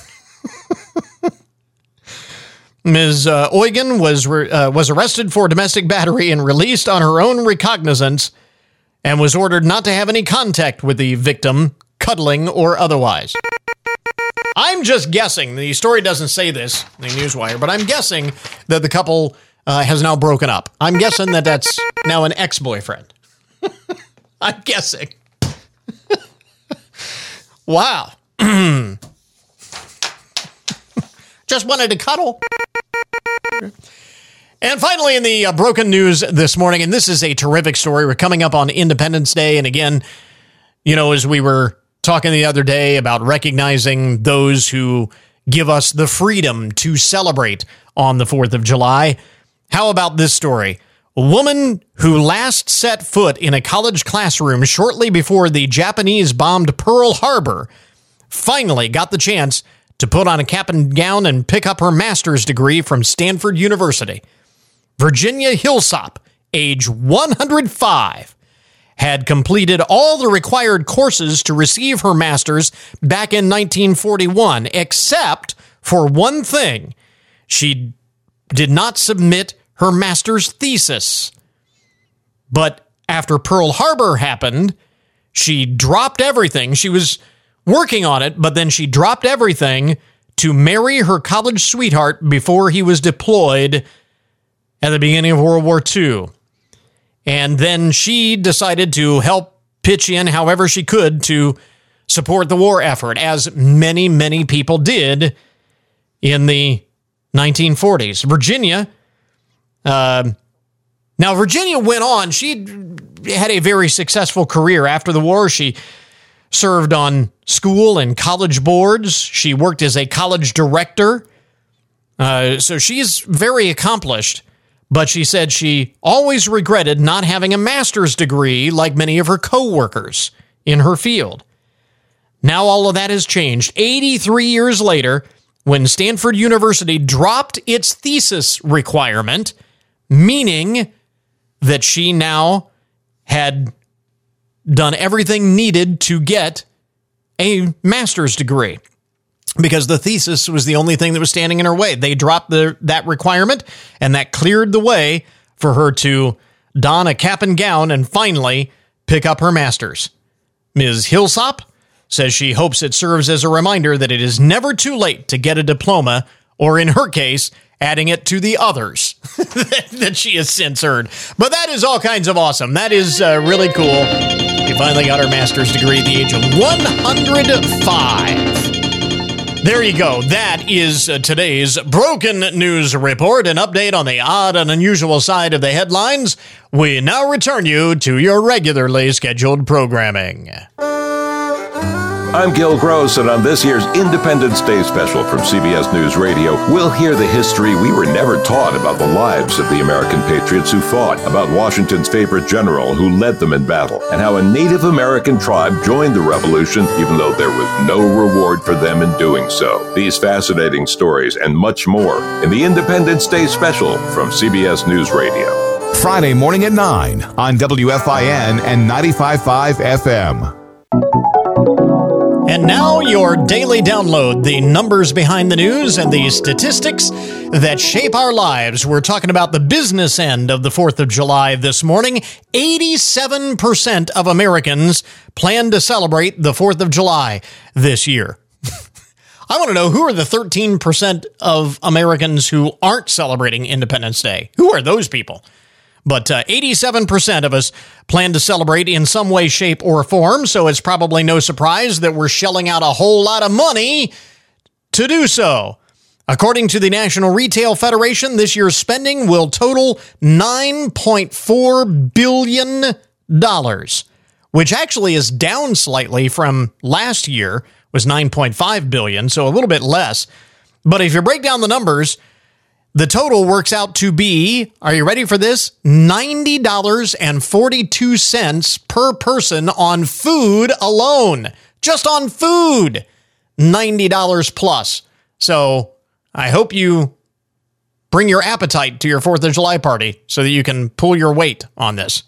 Speaker 1: Miz Uh, Oygen was re- uh, was arrested for domestic battery and released on her own recognizance and was ordered not to have any contact with the victim, cuddling or otherwise. I'm just guessing, the story doesn't say this in the Newswire, but I'm guessing that the couple uh, has now broken up. I'm guessing that that's now an ex-boyfriend. I'm guessing. Wow. Just wanted to cuddle. And finally, in the uh, broken news this morning, and this is a terrific story. We're coming up on Independence Day. And again, you know, as we were talking the other day about recognizing those who give us the freedom to celebrate on the fourth of July, how about this story? A woman who last set foot in a college classroom shortly before the Japanese bombed Pearl Harbor finally got the chance to put on a cap and gown and pick up her master's degree from Stanford University. Virginia Hillsop, age one hundred five, had completed all the required courses to receive her master's back in nineteen forty-one, except for one thing. She did not submit her master's thesis. But after Pearl Harbor happened, she dropped everything. She was working on it, but then she dropped everything to marry her college sweetheart before he was deployed at the beginning of World War Two. And then she decided to help pitch in however she could to support the war effort, as many, many people did in the nineteen forties. Virginia, uh, now Virginia went on, she had a very successful career after the war. She served on school and college boards. She worked as a college director. Uh, so she's very accomplished, but she said she always regretted not having a master's degree like many of her coworkers in her field. Now all of that has changed. eighty-three years later, when Stanford University dropped its thesis requirement, meaning that she now had done everything needed to get a master's degree, because the thesis was the only thing that was standing in her way. They dropped the, that requirement, and that cleared the way for her to don a cap and gown and finally pick up her master's. Miz Hillsop says she hopes it serves as a reminder that it is never too late to get a diploma, or in her case, adding it to the others that she has since earned. But that is all kinds of awesome. That is uh, really cool. She finally got her master's degree at the age of one hundred five. There you go. That is uh, today's Broken News Report, an update on the odd and unusual side of the headlines. We now return you to your regularly scheduled programming.
Speaker 8: I'm Gil Gross, and on this year's Independence Day special from C B S News Radio, we'll hear the history we were never taught about the lives of the American patriots who fought, about Washington's favorite general who led them in battle, and how a Native American tribe joined the revolution even though there was no reward for them in doing so. These fascinating stories and much more in the Independence Day special from C B S News Radio.
Speaker 6: Friday morning at nine on W F I N and ninety-five point five F M.
Speaker 1: And now your daily download, the numbers behind the news and the statistics that shape our lives. We're talking about the business end of the fourth of July this morning. eighty-seven percent of Americans plan to celebrate the fourth of July this year. I want to know, who are the thirteen percent of Americans who aren't celebrating Independence Day? Who are those people? But uh, eighty-seven percent of us plan to celebrate in some way, shape, or form, so it's probably no surprise that we're shelling out a whole lot of money to do so. According to the National Retail Federation, this year's spending will total nine point four billion dollars, which actually is down slightly from last year, was nine point five billion dollars, so a little bit less. But if you break down the numbers, the total works out to be, are you ready for this? ninety dollars and forty-two cents per person on food alone. Just on food. ninety dollars plus. So I hope you bring your appetite to your fourth of July party so that you can pull your weight on this.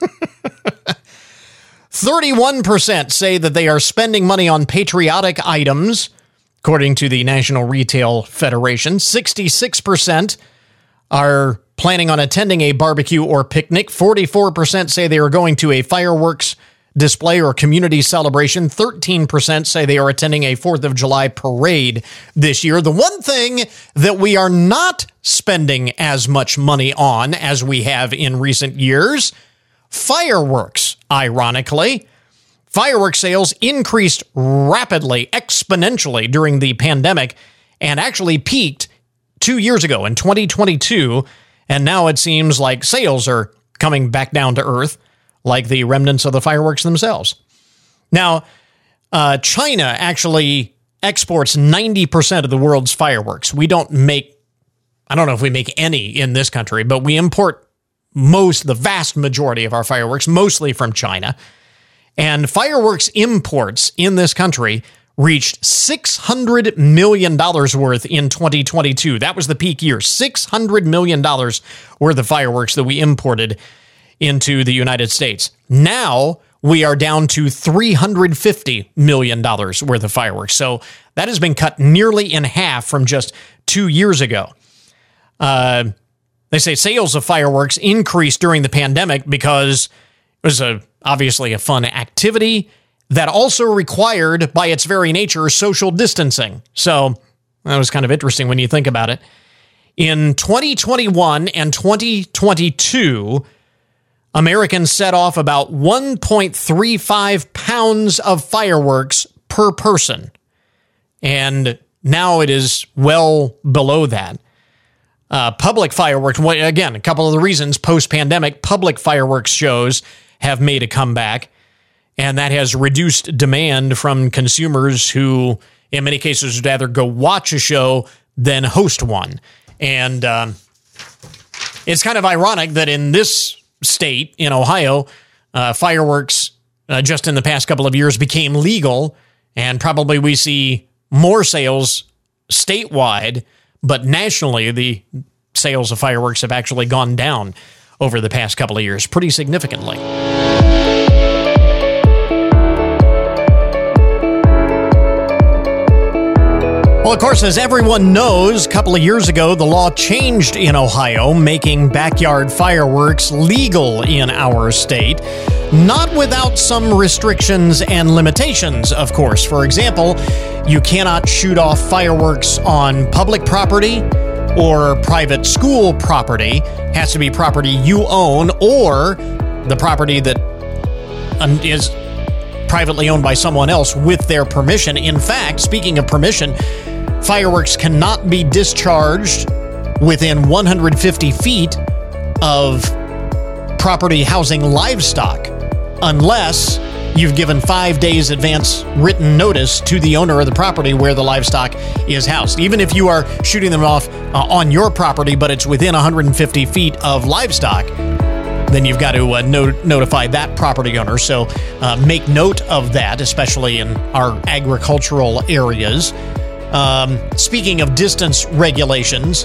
Speaker 1: thirty-one percent say that they are spending money on patriotic items, according to the National Retail Federation. sixty-six percent are planning on attending a barbecue or picnic. forty-four percent say they are going to a fireworks display or community celebration. thirteen percent say they are attending a fourth of July parade this year. The one thing that we are not spending as much money on as we have in recent years, fireworks, ironically. Fireworks sales increased rapidly, exponentially during the pandemic, and actually peaked two years ago in twenty twenty-two. And now it seems like sales are coming back down to earth, like the remnants of the fireworks themselves. Now, uh, China actually exports ninety percent of the world's fireworks. We don't make, I don't know if we make any in this country, but we import most, the vast majority of our fireworks, mostly from China. And fireworks imports in this country reached six hundred million dollars worth in twenty twenty-two. That was the peak year. six hundred million dollars worth of fireworks that we imported into the United States. Now we are down to three hundred fifty million dollars worth of fireworks. So that has been cut nearly in half from just two years ago. Uh, they say sales of fireworks increased during the pandemic because it was a obviously a fun activity that also required, by its very nature, social distancing. So that was kind of interesting when you think about it. In twenty twenty-one and twenty twenty-two, Americans set off about one point three five pounds of fireworks per person. And now it is well below that. Uh, public fireworks, again, a couple of the reasons post-pandemic, public fireworks shows have made a comeback, and that has reduced demand from consumers who, in many cases, would rather go watch a show than host one. And um, it's kind of ironic that in this state, in Ohio, uh, fireworks uh, just in the past couple of years became legal, And probably we see more sales statewide, but nationally, the sales of fireworks have actually gone down over the past couple of years pretty significantly. Well, of course, as everyone knows, a couple of years ago, the law changed in Ohio, making backyard fireworks legal in our state, not without some restrictions and limitations, of course. For example, you cannot shoot off fireworks on public property or private school property. It has to be property you own or the property that is privately owned by someone else with their permission. In fact, speaking of permission, fireworks cannot be discharged within one hundred fifty feet of property housing livestock unless you've given five days advance written notice to the owner of the property where the livestock is housed. Even if you are shooting them off uh, on your property, but it's within one hundred fifty feet of livestock, then you've got to uh, not- notify that property owner. So uh, make note of that, especially in our agricultural areas. Um, speaking of distance regulations,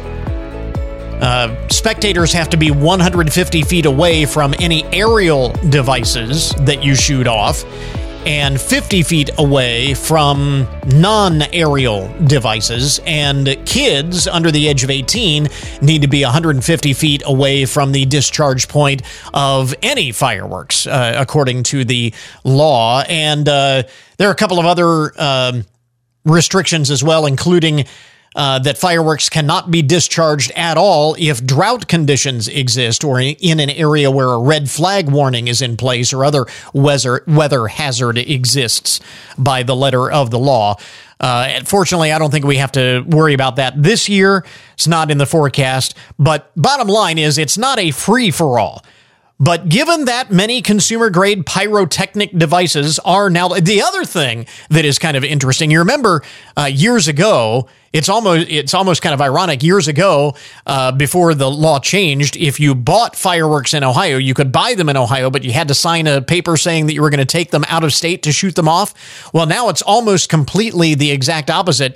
Speaker 1: uh, spectators have to be one hundred fifty feet away from any aerial devices that you shoot off and fifty feet away from non-aerial devices. And kids under the age of eighteen need to be one hundred fifty feet away from the discharge point of any fireworks, uh, according to the law. And uh, there are a couple of other Um, restrictions as well, including uh, that fireworks cannot be discharged at all if drought conditions exist or in an area where a red flag warning is in place or other weather, weather hazard exists by the letter of the law. Uh, fortunately, I don't think we have to worry about that this year. It's not in the forecast. But bottom line is it's not a free-for-all. But given that many consumer-grade pyrotechnic devices are now... The other thing that is kind of interesting, you remember uh, years ago, it's almost it's almost kind of ironic, years ago, uh, before the law changed, if you bought fireworks in Ohio, you could buy them in Ohio, but you had to sign a paper saying that you were going to take them out of state to shoot them off. Well, now it's almost completely the exact opposite.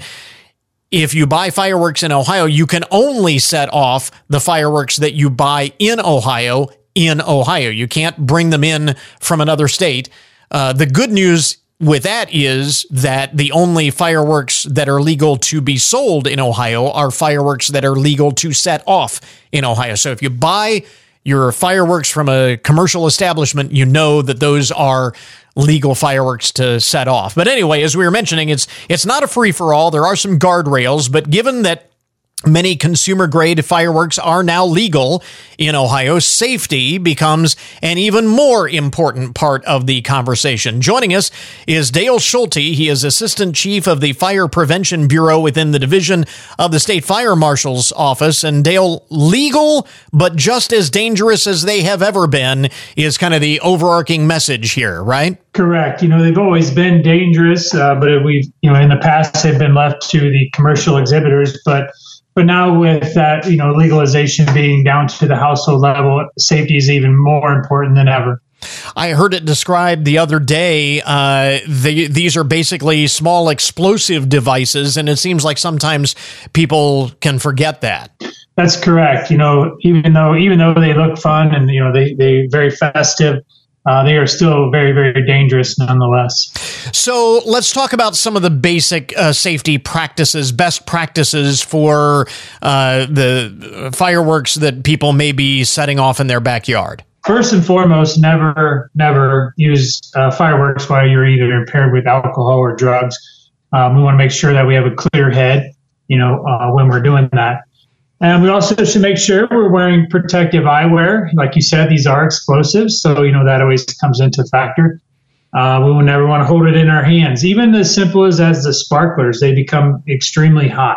Speaker 1: If you buy fireworks in Ohio, you can only set off the fireworks that you buy in Ohio in Ohio. You can't bring them in from another state. Uh, the good news with that is that the only fireworks that are legal to be sold in Ohio are fireworks that are legal to set off in Ohio. So if you buy your fireworks from a commercial establishment, you know that those are legal fireworks to set off. But anyway, as we were mentioning, it's it's not a free-for-all. There are some guardrails, but given that many consumer-grade fireworks are now legal in Ohio, safety becomes an even more important part of the conversation. Joining us is Dale Schulte. He is Assistant Chief of the Fire Prevention Bureau within the Division of the State Fire Marshal's Office. And Dale, legal but just as dangerous as they have ever been is kind of the overarching message here, right?
Speaker 9: Correct. You know, they've always been dangerous, uh, but we've, you know, in the past they've been left to the commercial exhibitors, but But now with that, you know, legalization being down to the household level, safety is even more important than ever.
Speaker 1: I heard it described the other day. Uh, they, these are basically small explosive devices, and it seems like sometimes people can forget that.
Speaker 9: That's correct. You know, even though even though they look fun and, you know, they they very festive, Uh, they are still very, very dangerous nonetheless.
Speaker 1: So let's talk about some of the basic uh, safety practices, best practices for uh, the fireworks that people may be setting off in their backyard.
Speaker 9: First and foremost, never, never use uh, fireworks while you're either impaired with alcohol or drugs. Um, we want to make sure that we have a clear head, you know, uh, when we're doing that. And we also should make sure we're wearing protective eyewear. Like you said, these are explosives, so, you know, that always comes into factor. Uh, we will never want to hold it in our hands. Even as simple as, as the sparklers, they become extremely hot.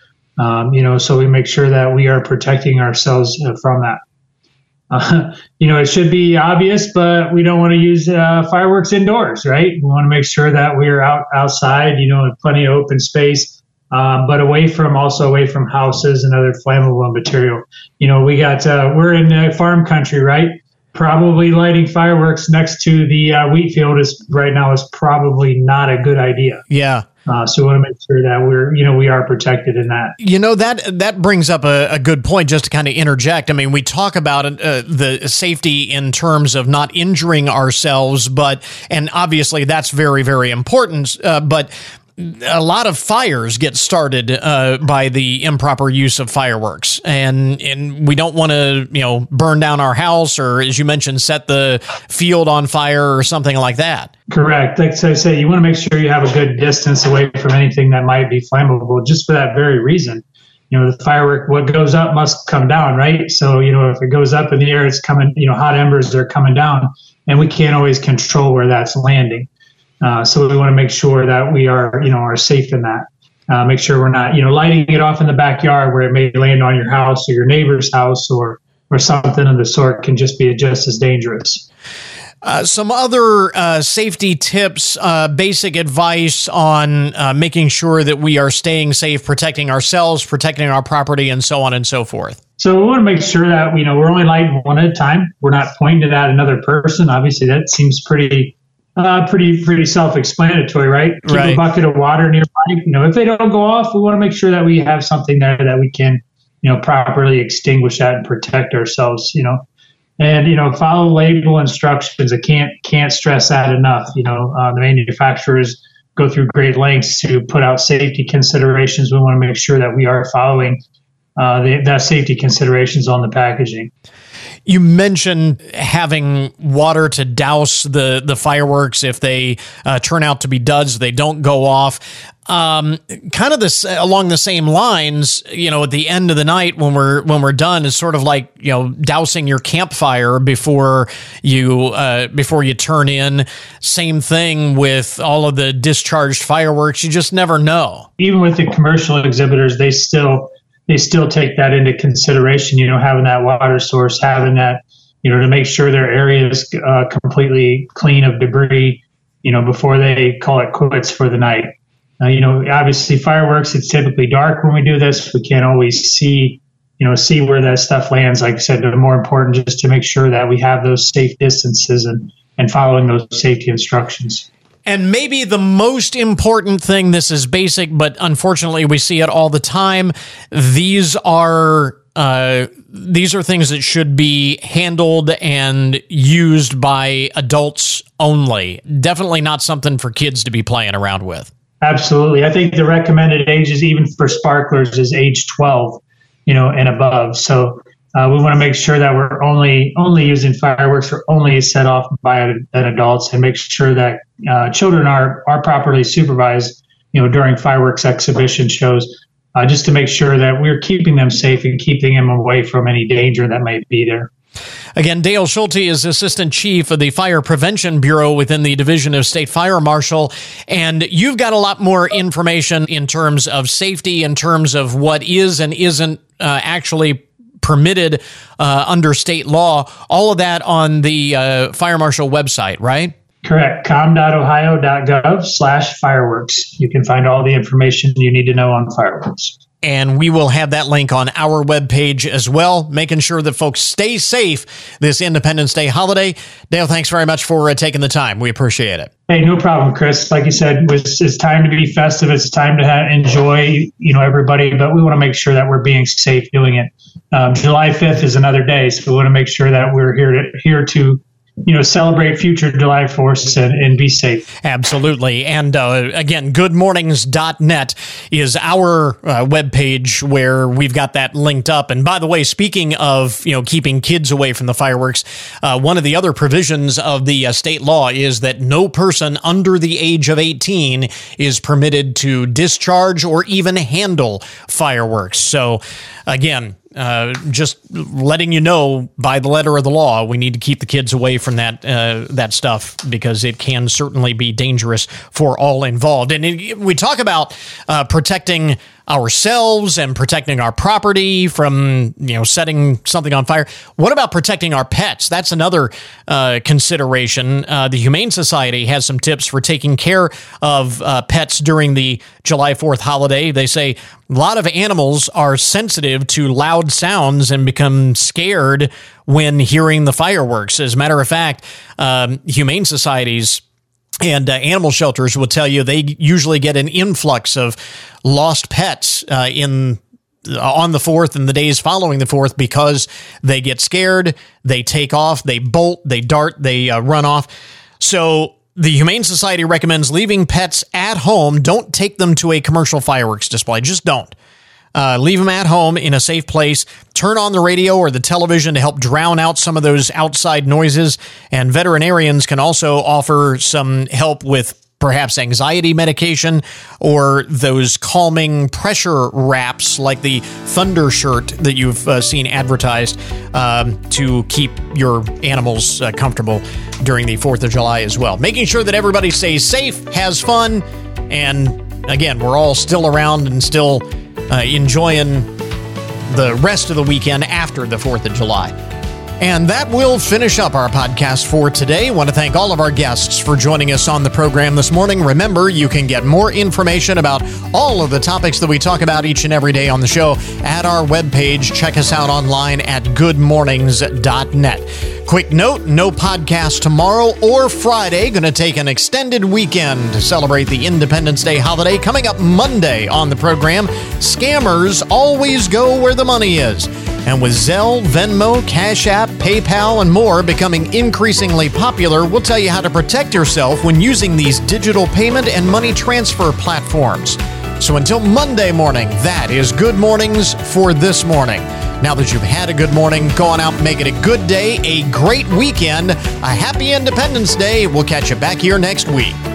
Speaker 9: Um, you know, so we make sure that we are protecting ourselves uh, from that. Uh, you know, it should be obvious, but we don't want to use uh, fireworks indoors, right? We want to make sure that we're out outside, you know, in plenty of open space. Um, but away from, also away from houses and other flammable material. You know, we got, uh, we're in uh, farm country, right? probably lighting fireworks next to the uh, wheat field is right now is probably not a good idea.
Speaker 1: Yeah.
Speaker 9: Uh, so we want to make sure that we're, you know, we are protected in that.
Speaker 1: You know, that that brings up a, a good point, just to kind of interject. I mean, we talk about uh, the safety in terms of not injuring ourselves, but, and obviously that's very, very important, uh, but a lot of fires get started uh, by the improper use of fireworks, and and we don't want to, you know, burn down our house or, as you mentioned, set the field on fire or something like that.
Speaker 9: Correct. Like I say, you want to make sure you have a good distance away from anything that might be flammable, just for that very reason. You know, the firework, what goes up must come down, right? So, you know, if it goes up in the air, it's coming, you know, hot embers are coming down, and we can't always control where that's landing. Uh, so we want to make sure that we are, you know, are safe in that. Uh, make sure we're not, you know, lighting it off in the backyard where it may land on your house or your neighbor's house or or something of the sort can just be just as dangerous.
Speaker 1: Uh, some other uh, safety tips, uh, basic advice on uh, making sure that we are staying safe, protecting ourselves, protecting our property, and so on and so forth.
Speaker 9: So we want to make sure that, you know, we're only lighting one at a time. We're not pointing it at another person. Obviously, that seems pretty Uh, pretty, pretty self-explanatory, right? Keep
Speaker 1: right.
Speaker 9: a bucket of water nearby. You know, if they don't go off, we want to make sure that we have something there that we can, you know, properly extinguish that and protect ourselves. You know, and you know, follow label instructions. I can't can't stress that enough. You know, uh, the manufacturers go through great lengths to put out safety considerations. We want to make sure that we are following uh, the, that safety considerations on the packaging.
Speaker 1: You mentioned having water to douse the, the fireworks if they uh, turn out to be duds, they don't go off. Um, kind of this along the same lines, you know, at the end of the night when we're when we're done, is sort of like, you know, dousing your campfire before you uh, before you turn in. Same thing with all of the discharged fireworks. You just never know.
Speaker 9: Even with the commercial exhibitors, they still. They still take that into consideration, you know, having that water source, having that, you know, to make sure their area is uh, completely clean of debris, you know, before they call it quits for the night. Uh, you know, obviously fireworks, it's typically dark when we do this. We can't always see, you know, see where that stuff lands. Like I said, the more important just to make sure that we have those safe distances and, and following those safety instructions.
Speaker 1: And maybe the most important thing, this is basic, but unfortunately we see it all the time. These are uh, these are things that should be handled and used by adults only. Definitely not something for kids to be playing around with.
Speaker 9: Absolutely. I think the recommended ages, even for sparklers, is age twelve, you know, and above. So Uh, we want to make sure that we're only only using fireworks or only set off by an adults, and make sure that uh, children are are properly supervised, you know, during fireworks exhibition shows, uh, just to make sure that we're keeping them safe and keeping them away from any danger that might be there.
Speaker 1: Again, Dale Schulte is Assistant Chief of the Fire Prevention Bureau within the Division of State Fire Marshal, and you've got a lot more information in terms of safety, in terms of what is and isn't uh, actually permitted uh, under state law, all of that on the uh, Fire Marshal website, right?
Speaker 9: Correct. com dot ohio dot gov slash fireworks. You can find all the information you need to know on fireworks.
Speaker 1: And we will have that link on our webpage as well, making sure that folks stay safe this Independence Day holiday. Dale, thanks very much for uh, taking the time. We appreciate it.
Speaker 9: Hey, no problem, Chris. Like you said, it's, it's time to be festive. It's time to have, enjoy, you know, everybody, but we want to make sure that we're being safe doing it. Um, July fifth is another day, so we want to make sure that we're here to here to you know, celebrate future July fourths and, and be safe.
Speaker 1: Absolutely. And uh, again, good mornings dot net is our uh, webpage where we've got that linked up. And by the way, speaking of, you know, keeping kids away from the fireworks, uh, one of the other provisions of the uh, state law is that no person under the age of eighteen is permitted to discharge or even handle fireworks. So again, Uh, just letting you know by the letter of the law, we need to keep the kids away from that uh, that stuff, because it can certainly be dangerous for all involved. And it, we talk about uh, protecting ourselves and protecting our property from, you know, setting something on fire. What about protecting our pets? That's another uh, consideration. Uh, the Humane Society has some tips for taking care of uh, pets during the July fourth holiday. They say a lot of animals are sensitive to loud sounds and become scared when hearing the fireworks. As a matter of fact, um, Humane Societies and uh, animal shelters will tell you they usually get an influx of lost pets uh, in uh, on the fourth and the days following the fourth because they get scared, they take off, they bolt, they dart, they uh, run off. So the Humane Society recommends leaving pets at home. Don't take them to a commercial fireworks display. Just don't. Uh, leave them at home in a safe place. Turn on the radio or the television to help drown out some of those outside noises. And veterinarians can also offer some help with perhaps anxiety medication or those calming pressure wraps like the Thunder Shirt that you've uh, seen advertised um, to keep your animals uh, comfortable during the fourth of July as well. Making sure that everybody stays safe, has fun, and again, we're all still around and still Uh, enjoying the rest of the weekend after the fourth of July. And that will finish up our podcast for today. I want to thank all of our guests for joining us on the program this morning. Remember, you can get more information about all of the topics that we talk about each and every day on the show at our webpage. Check us out online at good mornings dot net. Quick note, no podcast tomorrow or Friday. Going to take an extended weekend to celebrate the Independence Day holiday. Coming up Monday on the program, scammers always go where the money is. And with Zelle, Venmo, Cash App, PayPal, and more becoming increasingly popular, we'll tell you how to protect yourself when using these digital payment and money transfer platforms. So until Monday morning, that is Good Mornings for this morning. Now that you've had a good morning, go on out and make it a good day, a great weekend, a happy Independence Day. We'll catch you back here next week.